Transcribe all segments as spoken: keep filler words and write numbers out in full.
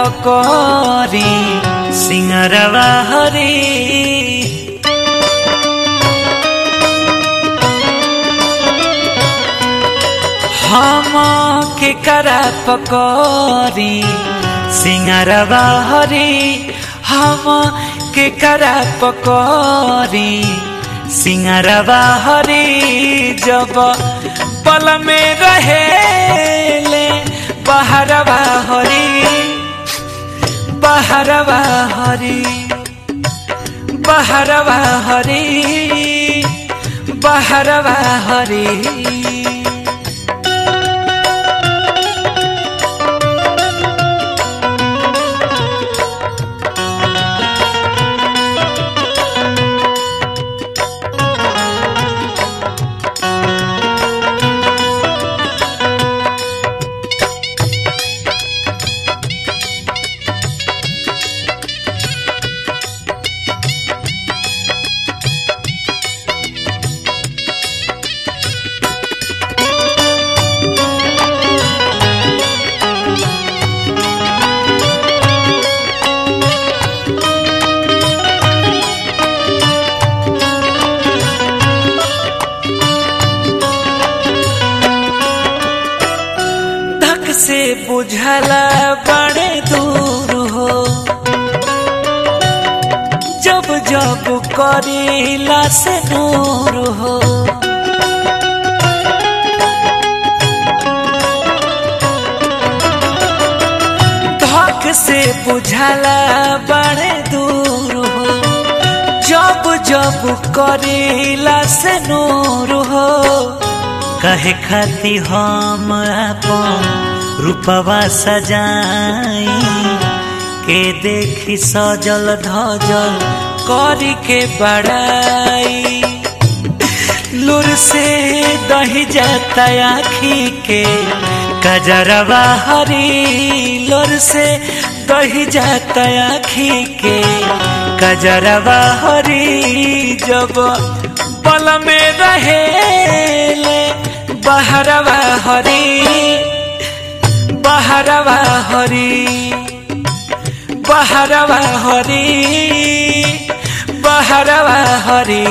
पकोरी सिंगरवा हरी हम के करा पकोरी सिंगरवा हरी हम के करा पकोरी सिंगरवा हरी जब पल में रहे ले बहरवा हरी बहरवा हरी बहरवा हरी बहरवा हरी से बुझला बड़े दूर हो जब जब करीला से नूर हो धक से बुझला बड़े दूर हो जब जब करीला से नूर हो कहे खाती हम अपन रूपवा सजाई के देखी सजल धजल करी के बड़ाई लूर से दही जाता आखी के कजरवा हरी लूर से दही जाता आखी के कजरवा हरी जब बल में रहे ले बहरवा हरी बहरवा हरी बहरवा हरी बहरवा हरी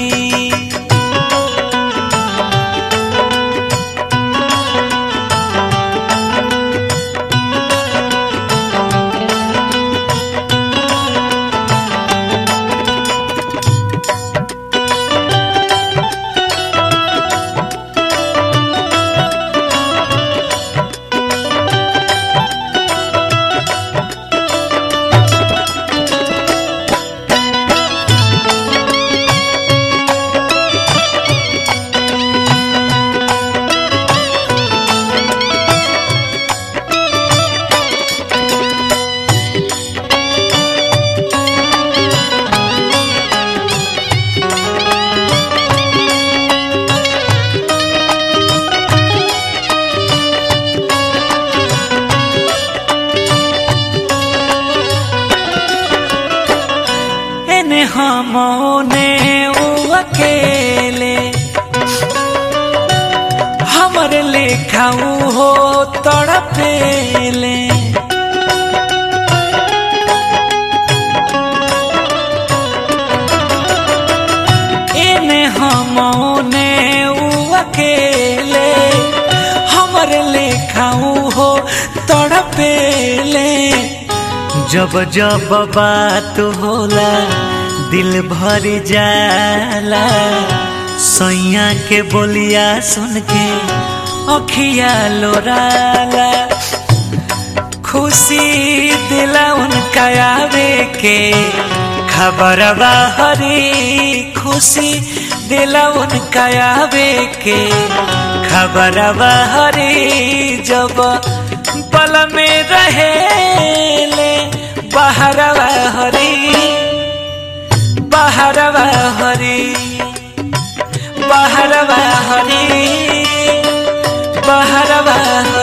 हमने वो अकेले हमरे लेखा हो तड़पेले इन्हें हमने वो अकेले हमरे लेखा हो तड़पेले जब जब बात होला दिल भर जाला सैया के बोलिया सुन के अखिया लोराला खुशी दिला उनका आवे के खबरवा हरी खुशी दिला उनका आवे के खबरवा हरी जब पल में रहे ले बहरवा हरी बहरवा हरी बहरवा हरी बहरवा